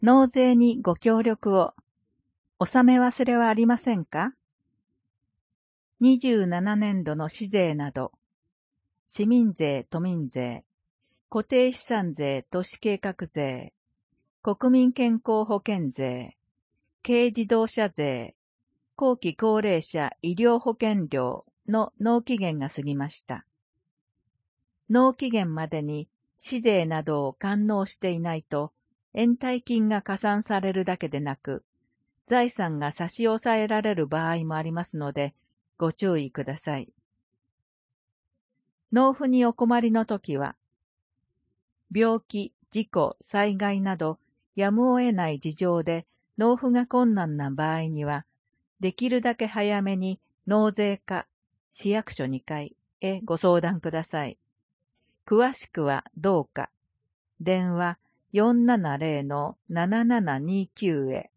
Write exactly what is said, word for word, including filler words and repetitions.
納税にご協力を。納め忘れはありませんか？にじゅうななねんどの市税など、市民税、都民税、固定資産税、都市計画税、国民健康保険税、軽自動車税、後期高齢者医療保険料の納期限が過ぎました。納期限までに市税などを完納していないと、延滞金が加算されるだけでなく、財産が差し押さえられる場合もありますので、ご注意ください。納付にお困りのときは、病気、事故、災害など、やむを得ない事情で納付が困難な場合には、できるだけ早めに納税課、市役所にかいへご相談ください。詳しくはどうか、電話 よんななゼロのななななにきゅう へ。